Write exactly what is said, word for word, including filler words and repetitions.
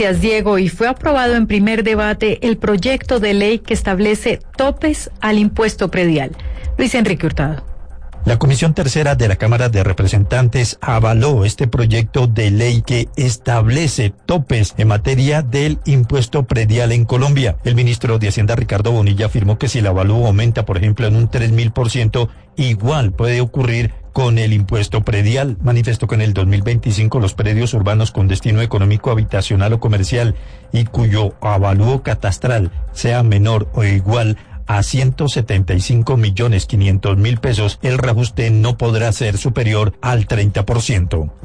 Gracias, Diego. Y fue aprobado en primer debate el proyecto de ley que establece topes al impuesto predial. Luis Enrique Hurtado. La Comisión Tercera de la Cámara de Representantes avaló este proyecto de ley que establece topes en materia del impuesto predial en Colombia. El ministro de Hacienda, Ricardo Bonilla, afirmó que si el avalúo aumenta, por ejemplo, en un tres mil por ciento, igual puede ocurrir con el impuesto predial. Manifestó que en el dos mil veinticinco los predios urbanos con destino económico, habitacional o comercial y cuyo avalúo catastral sea menor o igual a ciento setenta y cinco millones quinientos mil pesos, el reajuste no podrá ser superior al treinta por ciento.